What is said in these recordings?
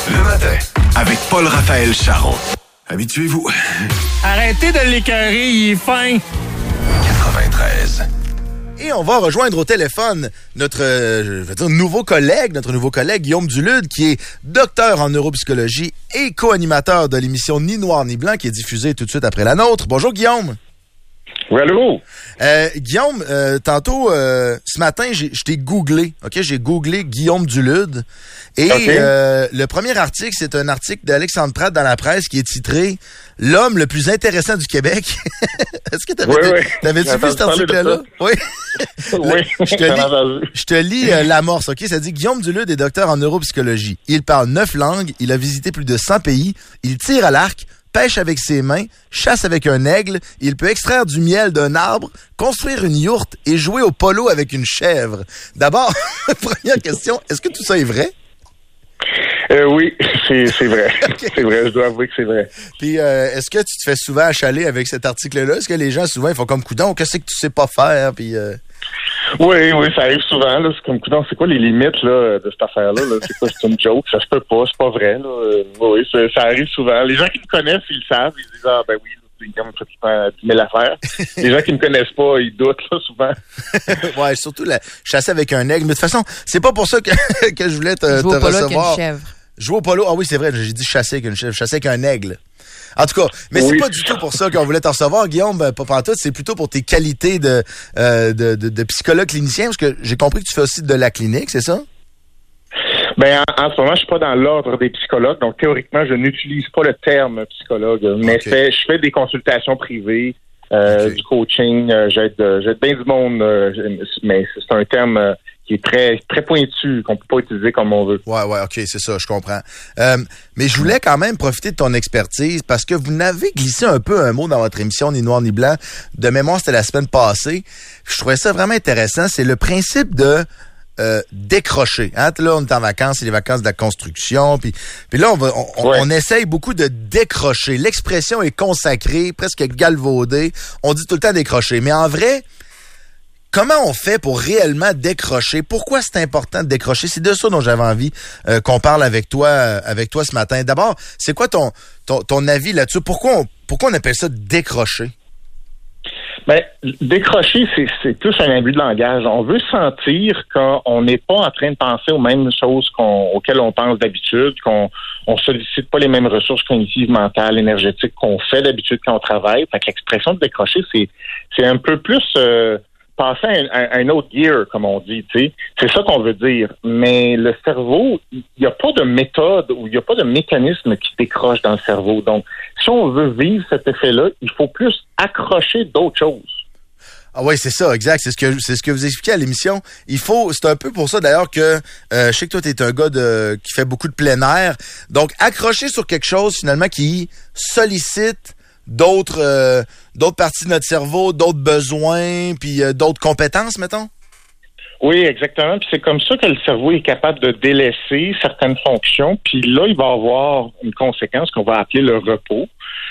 Le matin, avec Paul-Raphaël Charon. Habituez-vous. Arrêtez de l'écœurer, il est fin. 93. Et on va rejoindre au téléphone notre nouveau collègue Guillaume Dulude, qui est docteur en neuropsychologie et co-animateur de l'émission Ni Noir ni Blanc, qui est diffusée tout de suite après la nôtre. Bonjour Guillaume. Oui, allô? Guillaume, tantôt, ce matin, je t'ai googlé, OK? J'ai googlé Guillaume Dulude. Et le premier article, c'est un article d'Alexandre Pratt dans la presse qui est titré « L'homme le plus intéressant du Québec ». Est-ce que t'avais-tu vu cet article-là? Oui. Oui, je te lis l'amorce, OK? Ça dit « Guillaume Dulude est docteur en neuropsychologie. Il parle 9 langues, il a visité plus de 100 pays, il tire à l'arc, pêche avec ses mains, chasse avec un aigle, il peut extraire du miel d'un arbre, construire une yourte et jouer au polo avec une chèvre. » D'abord, première question, est-ce que tout ça est vrai? Oui, c'est vrai. Okay. C'est vrai, je dois avouer que c'est vrai. Puis, est-ce que tu te fais souvent achaler avec cet article-là? Est-ce que les gens, souvent, ils font comme coudon, qu'est-ce que tu sais pas faire? Puis, Oui, ça arrive souvent. Là. C'est comme coudon, c'est quoi les limites là, de cette affaire-là? Là? C'est quoi, c'est une joke? Ça se peut pas, c'est pas vrai. Là. Oui, ça arrive souvent. Les gens qui me connaissent, ils le savent. Ils se disent, ah ben oui, c'est comme ça qui prend 10 000 affaires. Les gens qui me connaissent pas, ils doutent là, souvent. Ouais, surtout chasser avec un aigle. Mais de toute façon, c'est pas pour ça que je voulais te recevoir. Jouer au polo avec une chèvre. Jouer au polo? Ah oui, c'est vrai, j'ai dit chasser avec une chèvre. Chasser avec un aigle. En tout cas, mais c'est pas du tout pour ça qu'on voulait te recevoir, Guillaume, pas pantoute, c'est plutôt pour tes qualités de psychologue clinicien, parce que j'ai compris que tu fais aussi de la clinique, c'est ça? Ben, en ce moment, je suis pas dans l'ordre des psychologues, donc théoriquement, je n'utilise pas le terme psychologue, mais je fais des consultations privées, du coaching, j'aide bien du monde, mais c'est un terme qui est très, très pointu, qu'on peut pas utiliser comme on veut. Ouais, OK, c'est ça, je comprends. Mais je voulais quand même profiter de ton expertise parce que vous n'avez glissé un peu un mot dans votre émission Ni Noir ni Blanc. De mémoire, c'était la semaine passée. Je trouvais ça vraiment intéressant. C'est le principe de décrocher. Hein? Là, on est en vacances, c'est les vacances de la construction. Puis là, on essaye beaucoup de décrocher. L'expression est consacrée, presque galvaudée. On dit tout le temps décrocher. Mais en vrai, comment on fait pour réellement décrocher? Pourquoi c'est important de décrocher? C'est de ça dont j'avais envie qu'on parle avec toi ce matin. D'abord, c'est quoi ton avis là-dessus? Pourquoi on appelle ça décrocher? Ben, décrocher, c'est plus un abus de langage. On veut sentir qu'on n'est pas en train de penser aux mêmes choses auxquelles on pense d'habitude, qu'on sollicite pas les mêmes ressources cognitives, mentales, énergétiques qu'on fait d'habitude quand on travaille. Fait que l'expression de décrocher, c'est un peu plus passer à un autre gear, comme on dit, tu sais. C'est ça qu'on veut dire. Mais le cerveau, il n'y a pas de méthode ou il n'y a pas de mécanisme qui décroche dans le cerveau. Donc, si on veut vivre cet effet-là, il faut plus accrocher d'autres choses. Ah oui, c'est ça, exact. C'est ce que vous expliquez à l'émission. C'est un peu pour ça d'ailleurs que je sais que toi, t'es un gars qui fait beaucoup de plein air. Donc, accrocher sur quelque chose finalement qui sollicite d'autres parties de notre cerveau, d'autres besoins, puis d'autres compétences, mettons? Oui, exactement. Puis c'est comme ça que le cerveau est capable de délaisser certaines fonctions. Puis là, il va avoir une conséquence qu'on va appeler le repos.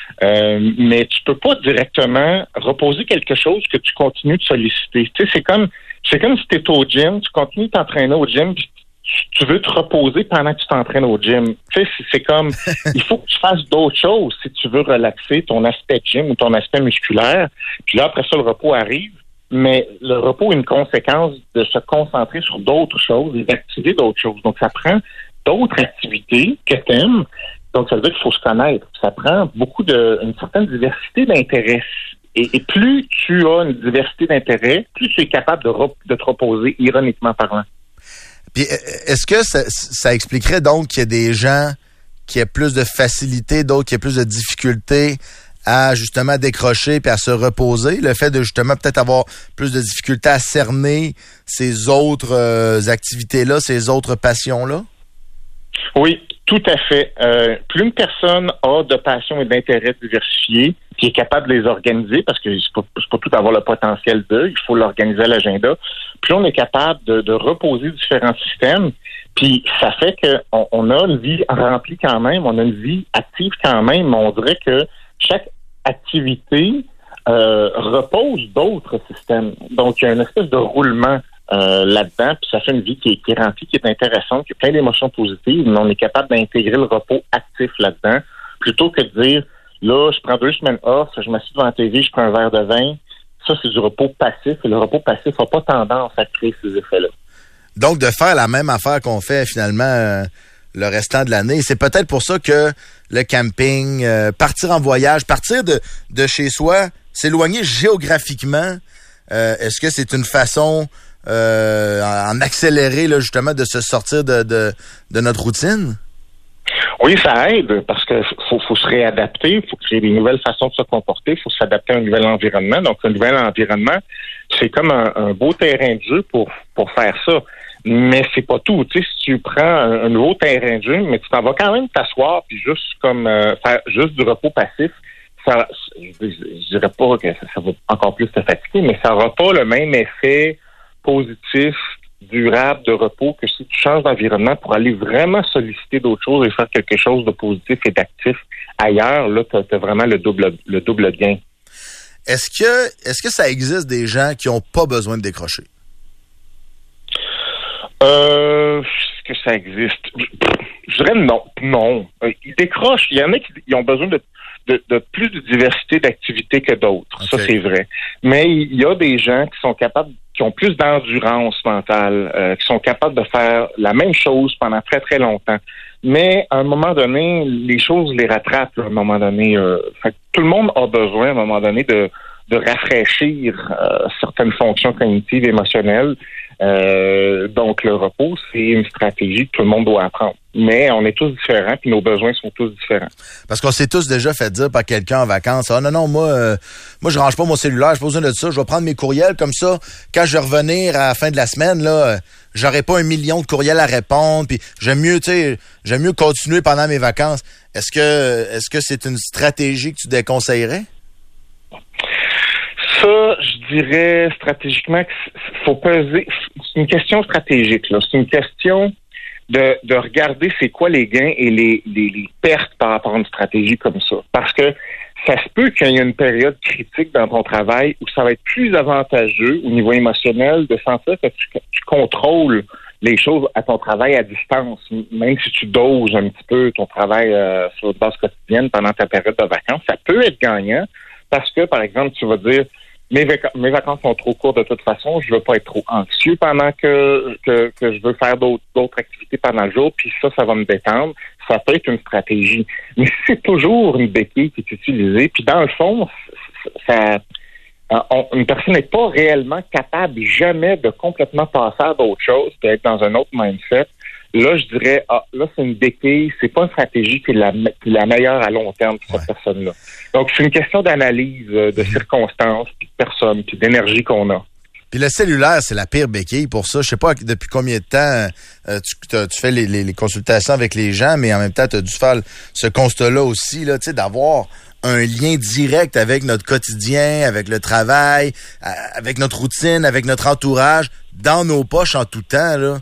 Mais tu peux pas directement reposer quelque chose que tu continues de solliciter. Tu sais, c'est comme si tu es au gym, tu continues de t'entraîner au gym, puis tu veux te reposer pendant que tu t'entraînes au gym. Tu sais, c'est comme, il faut que tu fasses d'autres choses si tu veux relaxer ton aspect gym ou ton aspect musculaire. Puis là, après ça, le repos arrive. Mais le repos est une conséquence de se concentrer sur d'autres choses et d'activer d'autres choses. Donc, ça prend d'autres activités que tu aimes. Donc, ça veut dire qu'il faut se connaître. Ça prend une certaine diversité d'intérêts. Et plus tu as une diversité d'intérêts, plus tu es capable de te reposer, ironiquement parlant. Puis, est-ce que ça expliquerait donc qu'il y a des gens qui aient plus de facilité, d'autres qui aient plus de difficultés à justement décrocher puis à se reposer? Le fait de justement peut-être avoir plus de difficultés à cerner ces autres activités-là, ces autres passions-là? Oui, tout à fait. Plus une personne a de passions et d'intérêts diversifiés, qui est capable de les organiser, parce que c'est pas tout avoir le potentiel d'eux, il faut l'organiser à l'agenda, plus on est capable de reposer différents systèmes, puis ça fait qu'on a une vie remplie quand même, on a une vie active quand même, mais on dirait que chaque activité repose d'autres systèmes. Donc, il y a une espèce de roulement là-dedans, puis ça fait une vie qui est remplie, qui est intéressante, qui a plein d'émotions positives, mais on est capable d'intégrer le repos actif là-dedans, plutôt que de dire, là, je prends 2 semaines off, je m'assieds devant la TV, je prends un verre de vin. Ça, c'est du repos passif, et le repos passif n'a pas tendance à créer ces effets-là. Donc, de faire la même affaire qu'on fait finalement le restant de l'année. C'est peut-être pour ça que le camping, partir en voyage, partir de chez soi, s'éloigner géographiquement, est-ce que c'est une façon en accélérer là, justement de se sortir de notre routine? Oui, ça aide parce que faut se réadapter, faut créer des nouvelles façons de se comporter, faut s'adapter à un nouvel environnement. Donc, un nouvel environnement, c'est comme un beau terrain de jeu pour faire ça. Mais c'est pas tout. Tu sais, si tu prends un nouveau terrain de jeu, mais tu t'en vas quand même t'asseoir puis juste comme faire juste du repos passif, ça, je dirais pas que ça va encore plus te fatiguer, mais ça n'aura pas le même effet positif, durable de repos que si tu changes d'environnement pour aller vraiment solliciter d'autres choses et faire quelque chose de positif et d'actif ailleurs. Là, tu as vraiment le double gain. Est-ce que ça existe des gens qui n'ont pas besoin de décrocher? Est-ce que ça existe? Je dirais non. Non. Ils décrochent. Il y en a qui ont besoin de plus de diversité d'activités que d'autres. Okay. Ça, c'est vrai. Mais il y a des gens qui sont capables, qui ont plus d'endurance mentale, qui sont capables de faire la même chose pendant très, très longtemps. Mais à un moment donné, les choses les rattrapent. Là, à un moment donné, fait que tout le monde a besoin, à un moment donné, de rafraîchir certaines fonctions cognitives, émotionnelles. Donc, le repos, c'est une stratégie que tout le monde doit apprendre. Mais on est tous différents, puis nos besoins sont tous différents. Parce qu'on s'est tous déjà fait dire par quelqu'un en vacances, « Ah non, moi, je range pas mon cellulaire, j'ai pas besoin de ça, je vais prendre mes courriels comme ça. Quand je vais revenir à la fin de la semaine, là, j'aurai pas 1 million de courriels à répondre, puis j'aime mieux continuer pendant mes vacances. » Est-ce que c'est une stratégie que tu déconseillerais? Ça, je dirais stratégiquement qu'il faut peser. C'est une question stratégique, là. C'est une question de regarder c'est quoi les gains et les pertes par rapport à une stratégie comme ça. Parce que ça se peut qu'il y ait une période critique dans ton travail où ça va être plus avantageux au niveau émotionnel de sentir que tu contrôles les choses à ton travail à distance, même si tu doses un petit peu ton travail sur une base quotidienne pendant ta période de vacances. Ça peut être gagnant parce que, par exemple, tu vas dire mes vacances sont trop courtes de toute façon, je veux pas être trop anxieux pendant que je veux faire d'autres activités pendant le jour, puis ça va me détendre. Ça peut être une stratégie. Mais c'est toujours une béquille qui est utilisée, puis dans le fond, une personne n'est pas réellement capable jamais de complètement passer à d'autres choses, d'être dans un autre mindset. Là, je dirais, là, c'est une béquille, c'est pas une stratégie qui est la meilleure à long terme pour cette personne-là. Donc, c'est une question d'analyse, de circonstances, puis de personnes, puis d'énergie qu'on a. Puis le cellulaire, c'est la pire béquille pour ça. Je sais pas depuis combien de temps tu fais les consultations avec les gens, mais en même temps, tu as dû faire ce constat-là aussi, là, tu sais, d'avoir un lien direct avec notre quotidien, avec le travail, avec notre routine, avec notre entourage, dans nos poches en tout temps, là.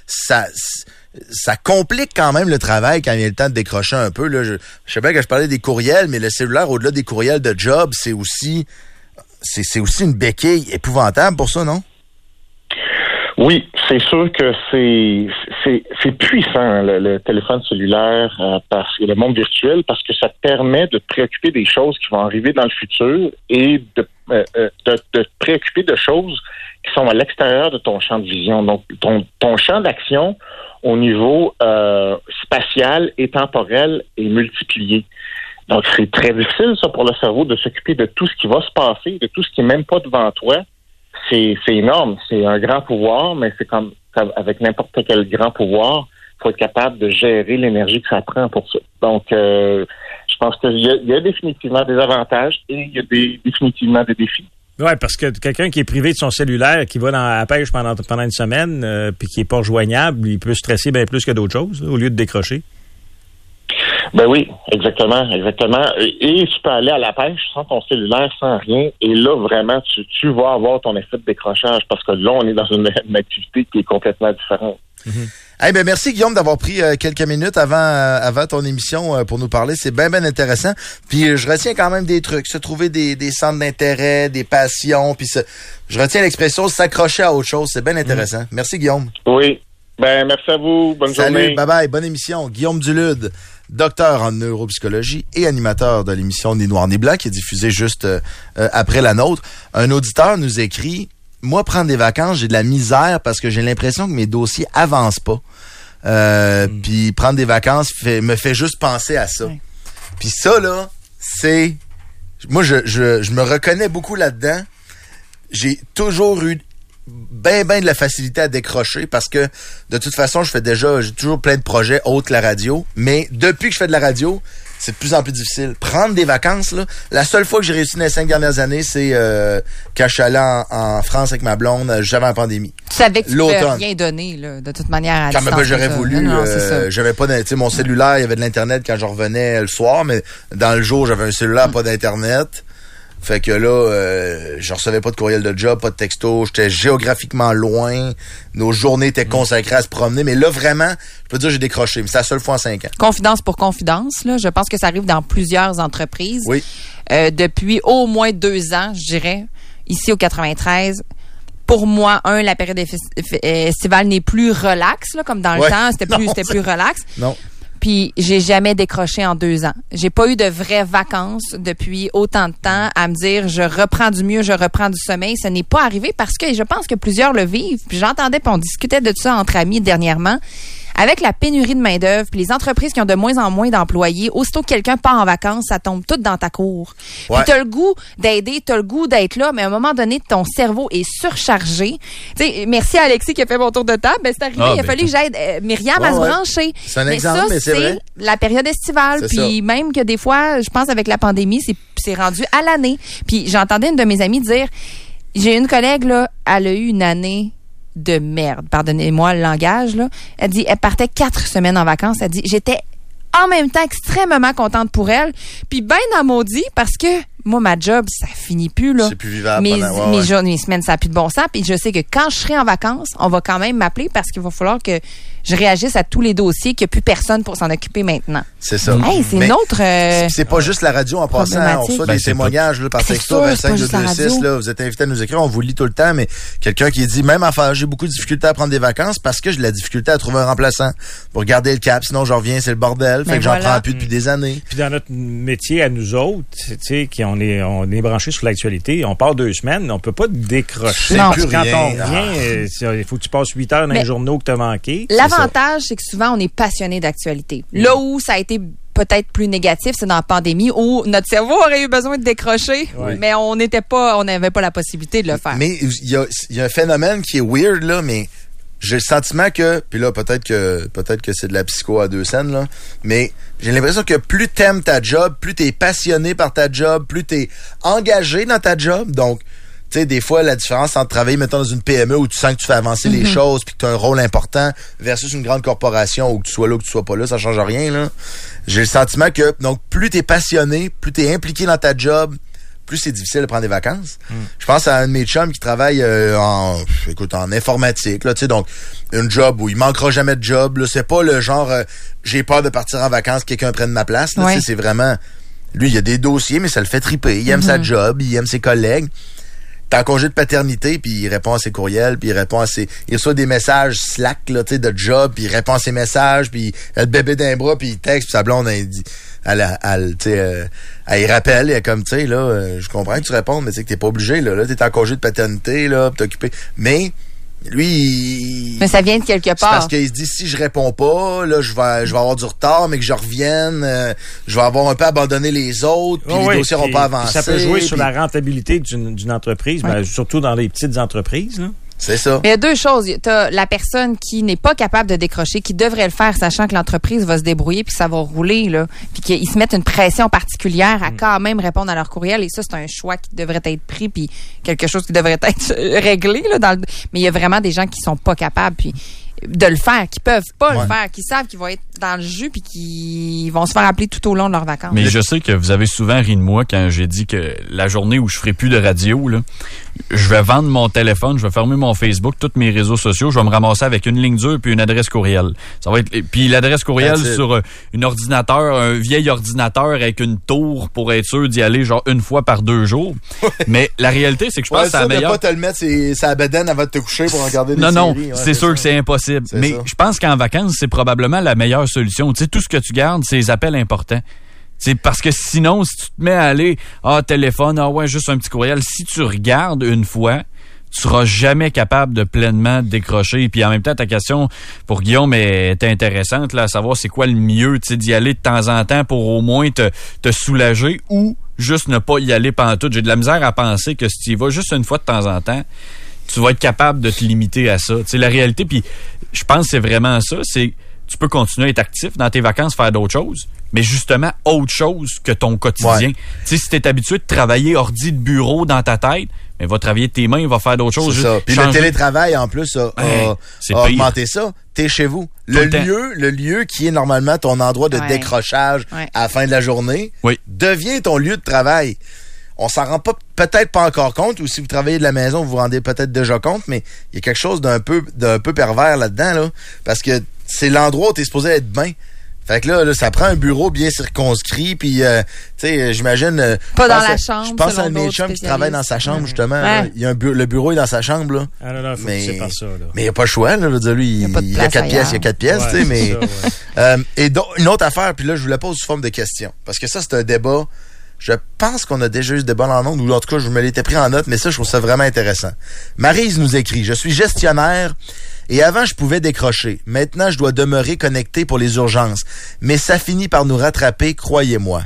Ça complique quand même le travail quand il y a le temps de décrocher un peu. Là. Je sais bien que je parlais des courriels, mais le cellulaire, au-delà des courriels de job, c'est aussi une béquille épouvantable pour ça, non? Oui, c'est sûr que c'est puissant, le téléphone cellulaire, parce que le monde virtuel, parce que ça te permet de te préoccuper des choses qui vont arriver dans le futur et de te préoccuper de choses qui sont à l'extérieur de ton champ de vision. Donc, ton champ d'action au niveau spatial et temporel est multiplié. Donc, c'est très difficile, ça, pour le cerveau, de s'occuper de tout ce qui va se passer, de tout ce qui n'est même pas devant toi. C'est énorme. C'est un grand pouvoir, mais c'est comme avec n'importe quel grand pouvoir, il faut être capable de gérer l'énergie que ça prend pour ça. Donc, je pense qu'il y a définitivement des avantages et il y a définitivement des défis. Oui, parce que quelqu'un qui est privé de son cellulaire, qui va dans la pêche pendant une semaine, puis qui est pas rejoignable, il peut stresser bien plus que d'autres choses, là, au lieu de décrocher. Ben oui, exactement. Et tu peux aller à la pêche sans ton cellulaire, sans rien, et là, vraiment, tu vas avoir ton effet de décrochage, parce que là, on est dans une activité qui est complètement différente. Merci Guillaume d'avoir pris quelques minutes avant ton émission pour nous parler. C'est bien intéressant. Puis je retiens quand même des trucs, se trouver des centres d'intérêt, des passions. Puis je retiens l'expression s'accrocher à autre chose. C'est bien intéressant. Merci Guillaume. Oui. Merci à vous. Bonne journée. Bye bye. Bonne émission. Guillaume Dulude, docteur en neuropsychologie et animateur de l'émission Ni Noir ni Blanc qui est diffusée juste après la nôtre. Un auditeur nous écrit: moi, prendre des vacances, j'ai de la misère parce que j'ai l'impression que mes dossiers avancent pas. Puis prendre des vacances me fait juste penser à ça. Puis ça, là, c'est... Moi, je me reconnais beaucoup là-dedans. J'ai toujours eu ben de la facilité à décrocher parce que, de toute façon, j'ai toujours plein de projets autres que la radio. Mais depuis que je fais de la radio, c'est de plus en plus difficile. Prendre des vacances, là, la seule fois que j'ai réussi dans les 5 dernières années, c'est quand je suis allé en France avec ma blonde, juste avant la pandémie. Tu savais que tu pouvais rien donner, là, de toute manière, à quand distance. même, j'aurais voulu. Non, j'avais pas mon cellulaire, il y avait de l'Internet quand je revenais le soir, mais dans le jour, j'avais un cellulaire, pas d'Internet. Fait que là, je recevais pas de courriel de job, pas de texto. J'étais géographiquement loin. Nos journées étaient consacrées à se promener. Mais là, vraiment, je peux dire que j'ai décroché. Mais c'est la seule fois en 5 ans. Confidence pour confidence, là. Je pense que ça arrive dans plusieurs entreprises. Oui. Depuis au moins 2 ans, je dirais, ici au 93. Pour moi, la période estivale n'est plus relaxe, là, comme dans le temps. C'était plus relax. Non. Puis j'ai jamais décroché en 2 ans. J'ai pas eu de vraies vacances depuis autant de temps à me dire je reprends du mieux, je reprends du sommeil. Ce n'est pas arrivé parce que je pense que plusieurs le vivent. Puis j'entendais, puis on discutait de ça entre amis dernièrement. Avec la pénurie de main-d'œuvre, puis les entreprises qui ont de moins en moins d'employés, aussitôt que quelqu'un part en vacances, ça tombe tout dans ta cour. Puis t'as le goût d'aider, t'as le goût d'être là, mais à un moment donné, ton cerveau est surchargé. Tu sais, merci à Alexis qui a fait mon tour de table. C'est arrivé, il a fallu que j'aide Myriam à se brancher. C'est un exemple, mais c'est vrai. La période estivale, puis même que des fois, je pense avec la pandémie, c'est rendu à l'année. Puis j'entendais une de mes amies dire, j'ai une collègue là, elle a eu une année de merde. Pardonnez-moi le langage, là. Elle dit, elle partait 4 semaines en vacances. Elle dit, j'étais en même temps extrêmement contente pour elle. Puis ben dans maudit parce que moi, ma job, ça finit plus, là. C'est plus vivable. Mes semaines, ça n'a plus de bon sens. Puis je sais que quand je serai en vacances, on va quand même m'appeler parce qu'il va falloir que je réagisse à tous les dossiers qu'il n'y a plus personne pour s'en occuper maintenant. C'est ça. Hey, c'est une autre... c'est pas juste la radio en passant. On reçoit des témoignages là, par texto 25-226. Là, vous êtes invités à nous écrire. On vous lit tout le temps. Mais quelqu'un qui dit, même enfin, j'ai beaucoup de difficultés à prendre des vacances parce que j'ai de la difficulté à trouver un remplaçant pour garder le cap. Sinon, je reviens, c'est le bordel. Fait que j'en prends plus depuis des années. Puis dans notre métier à nous autres, tu sais, on est branchés sur l'actualité, on part 2 semaines, on peut pas décrocher. Non. Quand on revient, il faut que tu passes 8 heures dans les journaux que tu as manqué. L'avantage, c'est que souvent, on est passionné d'actualité. Là où ça a été peut-être plus négatif, c'est dans la pandémie où notre cerveau aurait eu besoin de décrocher, mais on n'avait pas la possibilité de le faire. Mais il y a un phénomène qui est weird, là, mais j'ai le sentiment que, puis là, peut-être que c'est de la psycho à 2 scènes, là, mais j'ai l'impression que plus t'aimes ta job, plus t'es passionné par ta job, plus t'es engagé dans ta job. Donc, tu sais, des fois, la différence entre travailler, mettons, dans une PME où tu sens que tu fais avancer les choses puis que tu as un rôle important versus une grande corporation où que tu sois là ou que tu sois pas là, ça change rien, là. J'ai le sentiment que, donc, plus t'es passionné, plus t'es impliqué dans ta job, plus c'est difficile de prendre des vacances. Je pense à un de mes chums qui travaille en informatique, là, tu sais, donc une job où il manquera jamais de job, là, c'est pas le genre j'ai peur de partir en vacances, quelqu'un prenne ma place, là, c'est vraiment lui, il y a des dossiers mais ça le fait triper, il aime sa job, il aime ses collègues. T'es en congé de paternité, puis il répond à ses courriels, puis il reçoit des messages Slack, là, tu sais, de job, puis il répond à ses messages, puis il a le bébé d'un bras, puis il texte, puis sa blonde, elle dit, elle y rappelle, elle est comme, tu sais, là, je comprends que tu répondes, mais tu sais que t'es pas obligé, là, t'es en congé de paternité, là, pis t'es occupé. Mais, lui, mais ça vient de quelque part. C'est parce qu'il se dit, si je réponds pas, là, je vais avoir du retard, mais que je revienne, je vais avoir un peu abandonné les autres, puis les dossiers n'auront pas avancé. Ça peut jouer sur la rentabilité d'une entreprise, ben, surtout dans les petites entreprises, là. C'est ça. Mais il y a 2 choses. T'as la personne qui n'est pas capable de décrocher, qui devrait le faire, sachant que l'entreprise va se débrouiller puis ça va rouler, là. Puis qu'ils se mettent une pression particulière à quand même répondre à leur courriel. Et ça, c'est un choix qui devrait être pris puis quelque chose qui devrait être réglé, là. Mais il y a vraiment des gens qui sont pas capables. Puis de le faire, qui peuvent pas Ouais. le faire, qui savent qu'ils vont être dans le jus puis qui vont se faire appeler tout au long de leurs vacances. Mais je sais que vous avez souvent ri de moi quand j'ai dit que la journée où je ferai plus de radio, là, je vais vendre mon téléphone, je vais fermer mon Facebook, tous mes réseaux sociaux, je vais me ramasser avec une ligne dure puis une adresse courriel. Ça va être puis l'adresse courriel sur un vieil ordinateur avec une tour pour être sûr d'y aller genre une fois par 2 jours. Mais la réalité, c'est que je pense que c'est la meilleure. Ne pas te le mettre sa bedaine avant de te coucher pour regarder des séries. Non, Ouais, c'est sûr ça. que c'est impossible. C'est Mais ça. je pense qu'en vacances, c'est probablement la meilleure solution. Tu sais, tout ce que tu gardes, c'est les appels importants. C'est parce que sinon, si tu te mets à aller, téléphone, juste un petit courriel, si tu regardes une fois, tu seras jamais capable de pleinement décrocher. Puis en même temps, ta question pour Guillaume est intéressante, là, à savoir c'est quoi le mieux, tu sais, d'y aller de temps en temps pour au moins te soulager ou juste ne pas y aller pantoute. J'ai de la misère à penser que si tu y vas juste une fois de temps en temps, tu vas être capable de te limiter à ça. Tu sais, la réalité, puis je pense que c'est vraiment ça, c'est tu peux continuer à être actif dans tes vacances, faire d'autres choses, mais justement autre chose que ton quotidien. Ouais. Tu sais, si t'es habitué de travailler ordi de bureau dans ta tête, mais va travailler de tes mains, va faire d'autres choses. C'est ça. Puis le télétravail, en plus, a c'est augmenté ça. T'es chez vous. Le lieu qui est normalement ton endroit de décrochage à la fin de la journée devient ton lieu de travail. On s'en rend peut-être pas encore compte, ou si vous travaillez de la maison, vous vous rendez peut-être déjà compte, mais il y a quelque chose d'un peu pervers là-dedans, là, parce que c'est l'endroit où t'es supposé être bien. Fait que là, ça prend un bureau bien circonscrit, puis tu sais, j'imagine... Pas dans la chambre, je pense à un de mes chums qui travaille dans sa chambre, justement. Là, il y a le bureau est dans sa chambre, là. Ah non, faut que c'est pas ça, là. Mais il n'y a pas le choix, là. Je veux dire, lui, il y a 4 pièces, tu sais, mais... Ça, et donc, une autre affaire, puis là, je vous la pose sous forme de question. Parce que ça, c'est un débat... Je pense qu'on a déjà eu ce débat en ondes, ou en tout cas, je me l'étais pris en note, mais ça, je trouve ça vraiment intéressant. Maryse nous écrit, « Je suis gestionnaire et avant, je pouvais décrocher. Maintenant, je dois demeurer connecté pour les urgences. Mais ça finit par nous rattraper, croyez-moi.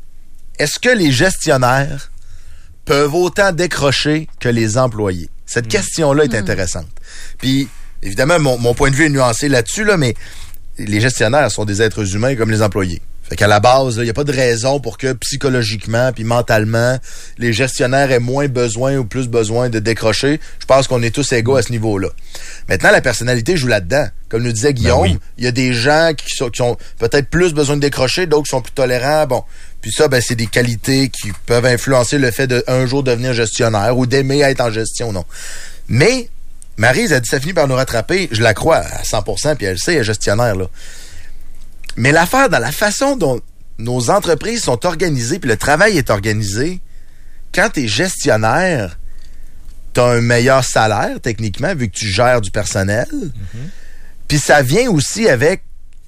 Est-ce que les gestionnaires peuvent autant décrocher que les employés? » Cette question-là est intéressante. Puis, évidemment, mon point de vue est nuancé là-dessus, là, mais les gestionnaires sont des êtres humains comme les employés. Fait qu'à la base, il n'y a pas de raison pour que psychologiquement puis mentalement, les gestionnaires aient moins besoin ou plus besoin de décrocher. Je pense qu'on est tous égaux à ce niveau-là. Maintenant, la personnalité joue là-dedans. Comme nous disait Guillaume, il y a des gens qui ont peut-être plus besoin de décrocher, d'autres qui sont plus tolérants. Bon, puis ça, c'est des qualités qui peuvent influencer le fait de un jour devenir gestionnaire ou d'aimer être en gestion, non. Mais Maryse a dit ça finit par nous rattraper. Je la crois à 100%, puis elle sait, elle est gestionnaire, là. Mais l'affaire, dans la façon dont nos entreprises sont organisées, puis le travail est organisé, quand tu es gestionnaire, tu as un meilleur salaire, techniquement, vu que tu gères du personnel. Puis ça vient aussi avec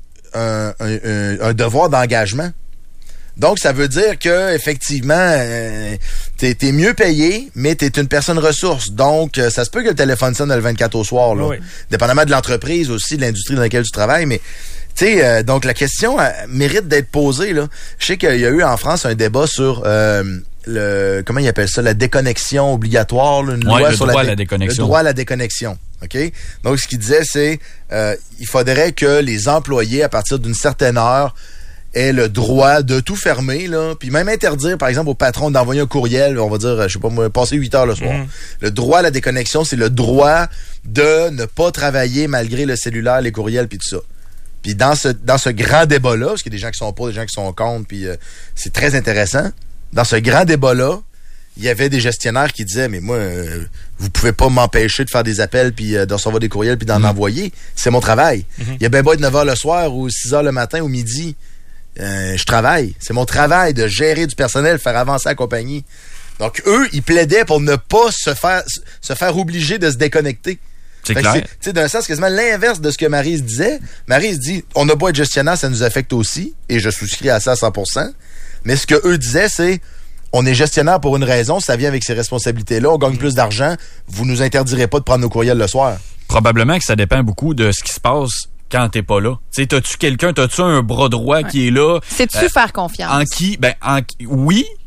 un devoir d'engagement. Donc, ça veut dire que effectivement, t'es mieux payé, mais t'es une personne ressource. Donc, ça se peut que le téléphone sonne le 24 au soir, là. Dépendamment de l'entreprise aussi, de l'industrie dans laquelle tu travailles, mais tu sais, donc la question mérite d'être posée, là. Je sais qu'il y a eu en France un débat sur comment ils appellent ça, la déconnexion obligatoire, là, une loi sur la déconnexion. Le droit à la déconnexion. OK? Donc, ce qu'il disait, c'est il faudrait que les employés, à partir d'une certaine heure, aient le droit de tout fermer, là, puis même interdire, par exemple, au patron d'envoyer un courriel, on va dire, je sais pas moi, passer 8 heures le soir. Le droit à la déconnexion, c'est le droit de ne pas travailler malgré le cellulaire, les courriels, puis tout ça. Puis dans ce grand débat-là, parce qu'il y a des gens qui sont pour, des gens qui sont contre, puis c'est très intéressant, dans ce grand débat-là, il y avait des gestionnaires qui disaient, mais moi, vous pouvez pas m'empêcher de faire des appels, puis de recevoir des courriels, puis d'en envoyer. C'est mon travail. Il y a bien beau être 9h le soir, ou 6h le matin, ou midi. Je travaille. C'est mon travail de gérer du personnel, faire avancer la compagnie. Donc, eux, ils plaidaient pour ne pas se faire obliger de se déconnecter. C'est clair. Tu sais, d'un sens, quasiment l'inverse de ce que Maryse disait. Maryse dit, on n'a pas être gestionnaire, ça nous affecte aussi. Et je souscris à ça à 100%. Mais ce que eux disaient, c'est, on est gestionnaire pour une raison, ça vient avec ces responsabilités-là, on gagne plus d'argent, vous nous interdirez pas de prendre nos courriels le soir. Probablement que ça dépend beaucoup de ce qui se passe quand t'es pas là. Tu sais, t'as-tu un bras droit qui est là? Sais-tu faire confiance? Oui,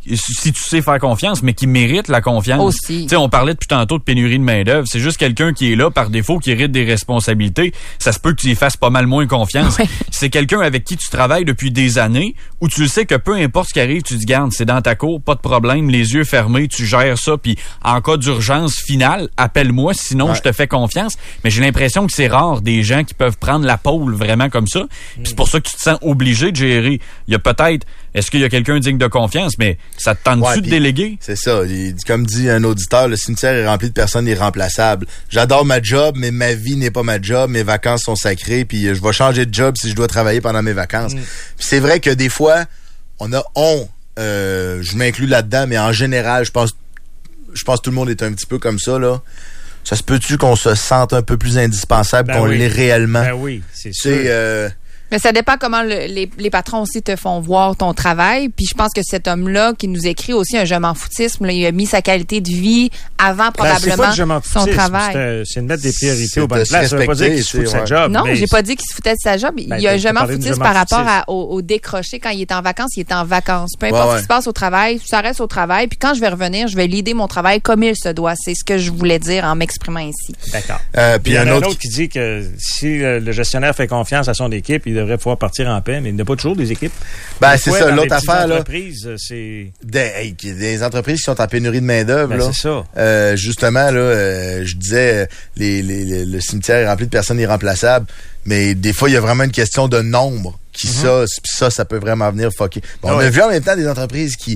si tu sais faire confiance, mais qui mérite la confiance. Aussi. Tu sais, on parlait depuis tantôt de pénurie de main-d'œuvre. C'est juste quelqu'un qui est là par défaut, qui hérite des responsabilités. Ça se peut que tu y fasses pas mal moins confiance. Oui. C'est quelqu'un avec qui tu travailles depuis des années, où tu sais que peu importe ce qui arrive, tu te dis, garde, c'est dans ta cour, pas de problème, les yeux fermés, tu gères ça, puis en cas d'urgence finale, appelle-moi, sinon je te fais confiance. Mais j'ai l'impression que c'est rare des gens qui peuvent prendre la pôle vraiment comme ça. Puis c'est pour ça que tu te sens obligé de gérer. Il y a peut-être, est-ce qu'il y a quelqu'un digne de confiance, mais ça te tente-tu de déléguer? C'est ça. Comme dit un auditeur, le cimetière est rempli de personnes irremplaçables. J'adore ma job, mais ma vie n'est pas ma job. Mes vacances sont sacrées, puis je vais changer de job si je dois travailler pendant mes vacances. Puis c'est vrai que des fois, je m'inclus là-dedans, mais en général, je pense que tout le monde est un petit peu comme ça, là. Ça se peut-tu qu'on se sente un peu plus indispensable qu'on l'est réellement? Ben oui, c'est sûr. Mais ça dépend comment les patrons aussi te font voir ton travail. Puis je pense que cet homme-là qui nous écrit aussi un je m'en foutisme, là, il a mis sa qualité de vie avant probablement son travail. C'est de mettre des priorités aux bonnes places. Ça veut pas dire qu'il se fout de sa job. Non, j'ai pas dit qu'il se foutait de sa job. Il y a un je m'en foutisme par rapport au décroché. Quand il est en vacances, il est en vacances. Peu importe ce qui se passe au travail, ça reste au travail. Puis quand je vais revenir, je vais leader mon travail comme il se doit. C'est ce que je voulais dire en m'exprimant ici. D'accord. Puis il y en a un autre qui dit que si le gestionnaire fait confiance à son équipe, il devrait pouvoir partir en paix, mais il n'y a pas toujours des équipes. Ben, c'est ça, l'autre affaire, là. C'est des entreprises qui sont en pénurie de main-d'œuvre, là. C'est ça. Justement, là, je disais, le cimetière est rempli de personnes irremplaçables, mais des fois, il y a vraiment une question de nombre. Ça peut vraiment venir fucker. Bon, on a vu en même temps des entreprises qui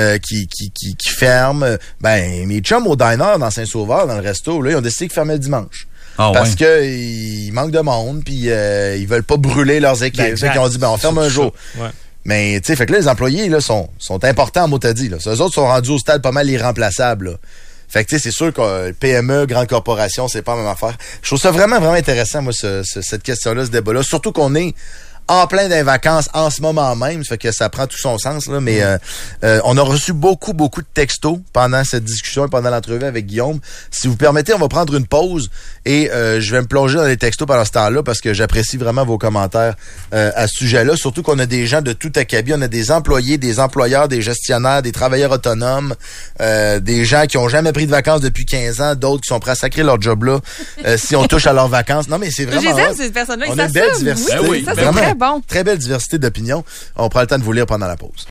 ferment. Ben, mes chums au diner dans Saint-Sauveur, dans le resto, là, ils ont décidé qu'ils fermaient le dimanche. Parce que il manque de monde, puis ils veulent pas brûler leurs équipes. Fait qu'ils ont dit, on ferme un jour. Ouais. Mais, tu sais, fait que là, les employés, là, sont importants, mot à dit, là. Eux autres sont rendus au stade pas mal irremplaçables, là. Fait que, tu sais, c'est sûr que PME, grande corporation, c'est pas la même affaire. Je trouve ça vraiment, vraiment intéressant, moi, cette question-là, ce débat-là. Surtout qu'on est en plein des vacances en ce moment même, ça fait que ça prend tout son sens, là, mais on a reçu beaucoup de textos pendant cette discussion et pendant l'entrevue avec Guillaume. Si vous permettez, on va prendre une pause et je vais me plonger dans les textos pendant ce temps-là parce que j'apprécie vraiment vos commentaires à ce sujet-là, surtout qu'on a des gens de tout acabit, on a des employés, des employeurs, des gestionnaires, des travailleurs autonomes, des gens qui ont jamais pris de vacances depuis 15 ans, d'autres qui sont prêts à sacrer leur job-là si on touche à leurs vacances. Non, mais c'est vraiment... ces personnes-là, on a une belle diversité. Oui, ça, c'est très bon. Très belle diversité d'opinions. On prend le temps de vous lire pendant la pause.